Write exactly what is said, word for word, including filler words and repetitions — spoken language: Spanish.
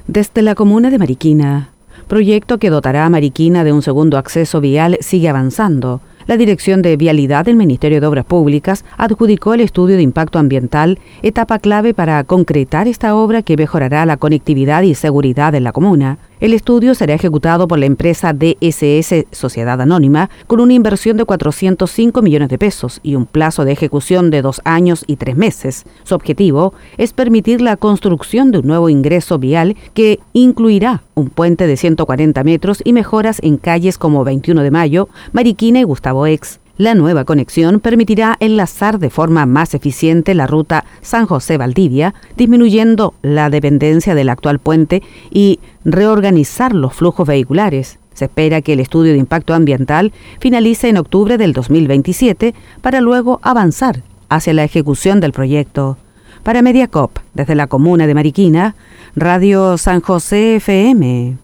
Desde la comuna de Mariquina, proyecto que dotará a Mariquina de un segundo acceso vial sigue avanzando. La Dirección de Vialidad del Ministerio de Obras Públicas adjudicó el estudio de impacto ambiental, etapa clave para concretar esta obra que mejorará la conectividad y seguridad en la comuna. El estudio será ejecutado por la empresa D S S Sociedad Anónima con una inversión de cuatrocientos cinco millones de pesos y un plazo de ejecución de dos años y tres meses. Su objetivo es permitir la construcción de un nuevo ingreso vial que incluirá un puente de ciento cuarenta metros y mejoras en calles como veintiuno de mayo, Mariquina y Gustavo Ex. La nueva conexión permitirá enlazar de forma más eficiente la ruta San José-Valdivia, disminuyendo la dependencia del actual puente y reorganizar los flujos vehiculares. Se espera que el estudio de impacto ambiental finalice en octubre del dos mil veintisiete para luego avanzar hacia la ejecución del proyecto. Para Mediacop, desde la comuna de Mariquina, Radio San José F M.